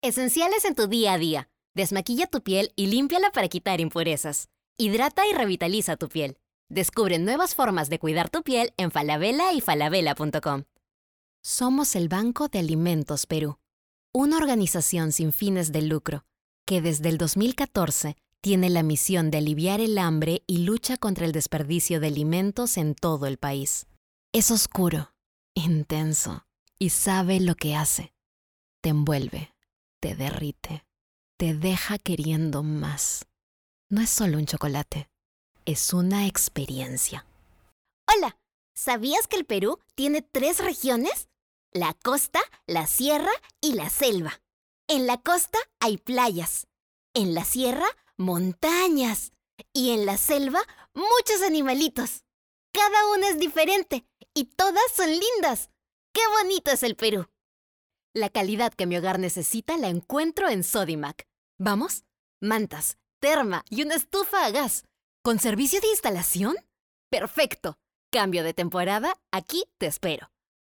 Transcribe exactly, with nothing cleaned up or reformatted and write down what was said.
Esenciales en tu día a día. Desmaquilla tu piel y límpiala para quitar impurezas. Hidrata y revitaliza tu piel. Descubre nuevas formas de cuidar tu piel en Falabella y falabella punto com. Somos el Banco de Alimentos Perú, una organización sin fines de lucro que desde el dos mil catorce tiene la misión de aliviar el hambre y lucha contra el desperdicio de alimentos en todo el país. Es oscuro, intenso y sabe lo que hace. Te envuelve, te derrite, te deja queriendo más. No es solo un chocolate, es una experiencia. Hola, ¿sabías que el Perú tiene tres regiones? La costa, la sierra y la selva. En la costa hay playas, en la sierra montañas y en la selva muchos animalitos. Cada una es diferente y todas son lindas. ¡Qué bonito es el Perú! La calidad que mi hogar necesita la encuentro en Sodimac. ¿Vamos? Mantas, terma y una estufa a gas. ¿Con servicio de instalación? ¡Perfecto! Cambio de temporada, aquí te espero.